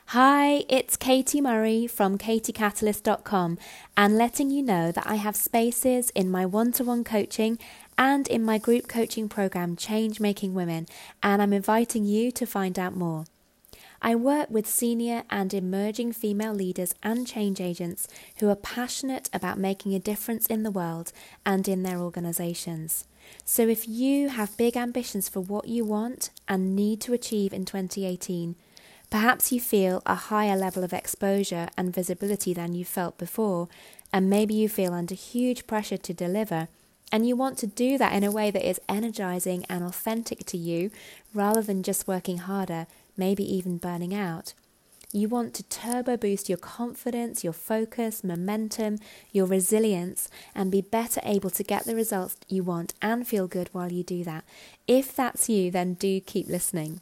Hi, it's Katie Murray from katiecatalyst.com and letting you know that I have spaces in my one-to-one coaching and in my group coaching program Change Making Women, and I'm inviting you to find out more. I work with senior and emerging female leaders and change agents who are passionate about making a difference in the world and in their organisations. So if you have big ambitions for what you want and need to achieve in 2018, perhaps you feel a higher level of exposure and visibility than you felt before, and maybe you feel under huge pressure to deliver, and you want to do that in a way that is energizing and authentic to you rather than just working harder, maybe even burning out. You want to turbo boost your confidence, your focus, momentum, your resilience, and be better able to get the results you want and feel good while you do that. If that's you, then do keep listening.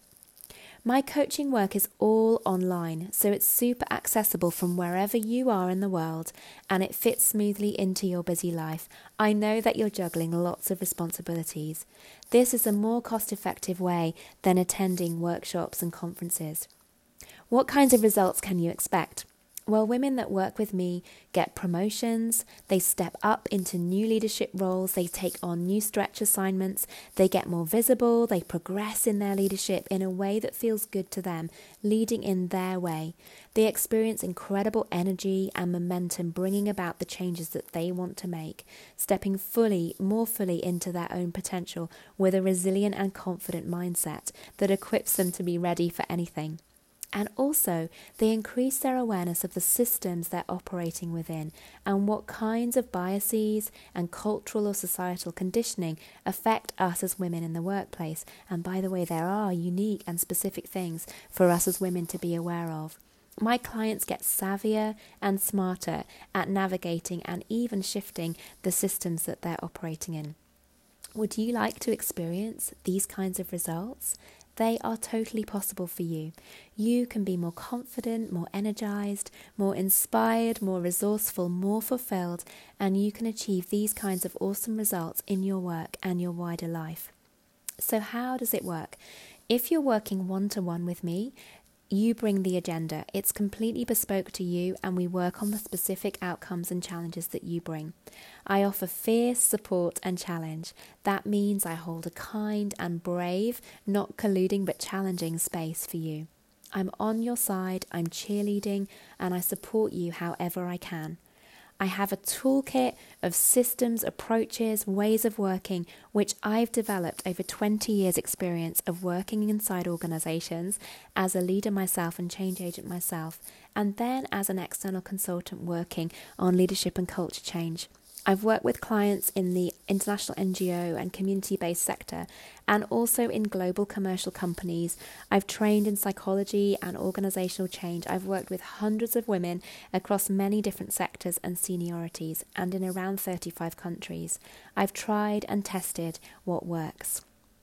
My coaching work is all online, so it's super accessible from wherever you are in the world, and it fits smoothly into your busy life. I know that you're juggling lots of responsibilities. This is a more cost-effective way than attending workshops and conferences. What kinds of results can you expect? Well, women that work with me get promotions, they step up into new leadership roles, they take on new stretch assignments, they get more visible, they progress in their leadership in a way that feels good to them, leading in their way. They experience incredible energy and momentum, bringing about the changes that they want to make, stepping more fully into their own potential with a resilient and confident mindset that equips them to be ready for anything. And also, they increase their awareness of the systems they're operating within and what kinds of biases and cultural or societal conditioning affect us as women in the workplace. And by the way, there are unique and specific things for us as women to be aware of. My clients get savvier and smarter at navigating and even shifting the systems that they're operating in. Would you like to experience these kinds of results? They are totally possible for you. You can be more confident, more energized, more inspired, more resourceful, more fulfilled, and you can achieve these kinds of awesome results in your work and your wider life. So how does it work? If you're working one-to-one with me, you bring the agenda. It's completely bespoke to you, and we work on the specific outcomes and challenges that you bring. I offer fierce support and challenge. That means I hold a kind and brave, not colluding but challenging space for you. I'm on your side, I'm cheerleading, and I support you however I can. I have a toolkit of systems, approaches, ways of working, which I've developed over 20 years' experience of working inside organisations as a leader myself and change agent myself, and then as an external consultant working on leadership and culture change. I've worked with clients in the international NGO and community-based sector and also in global commercial companies. I've trained in psychology and organisational change. I've worked with hundreds of women across many different sectors and seniorities and in around 35 countries. I've tried and tested what works.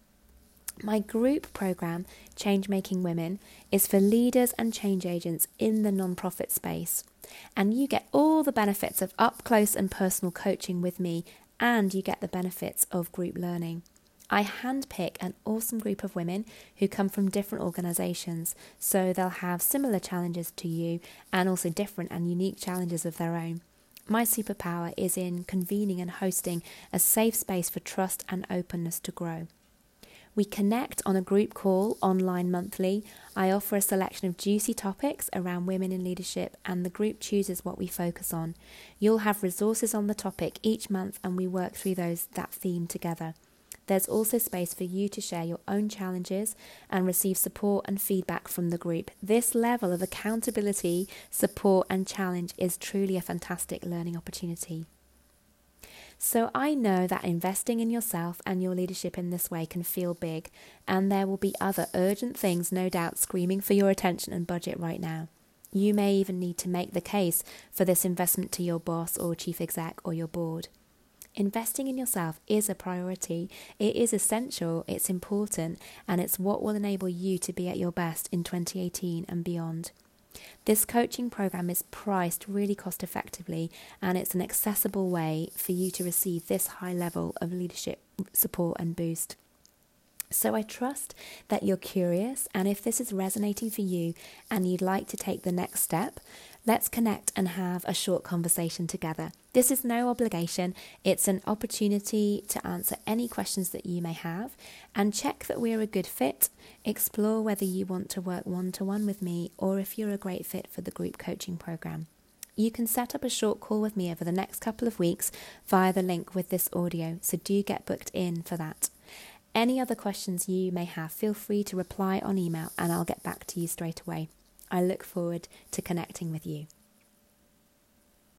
My group program, Change Making Women, is for leaders and change agents in the non-profit space. And you get all the benefits of up-close and personal coaching with me, and you get the benefits of group learning. I handpick an awesome group of women who come from different organisations, so they'll have similar challenges to you and also different and unique challenges of their own. My superpower is in convening and hosting a safe space for trust and openness to grow. We connect on a group call online monthly. I offer a selection of juicy topics around women in leadership, and the group chooses what we focus on. You'll have resources on the topic each month, and we work through that theme together. There's also space for you to share your own challenges and receive support and feedback from the group. This level of accountability, support, and challenge is truly a fantastic learning opportunity. So I know that investing in yourself and your leadership in this way can feel big, and there will be other urgent things no doubt screaming for your attention and budget right now. You may even need to make the case for this investment to your boss or chief exec or your board. Investing in yourself is a priority. It is essential, it's important, and it's what will enable you to be at your best in 2018 and beyond. This coaching program is priced really cost effectively, and it's an accessible way for you to receive this high level of leadership support and boost. So I trust that you're curious, and if this is resonating for you and you'd like to take the next step, let's connect and have a short conversation together. This is no obligation. It's an opportunity to answer any questions that you may have and check that we're a good fit. Explore whether you want to work one-to-one with me or if you're a great fit for the group coaching program. You can set up a short call with me over the next couple of weeks via the link with this audio, so do get booked in for that. Any other questions you may have, feel free to reply on email and I'll get back to you straight away. I look forward to connecting with you.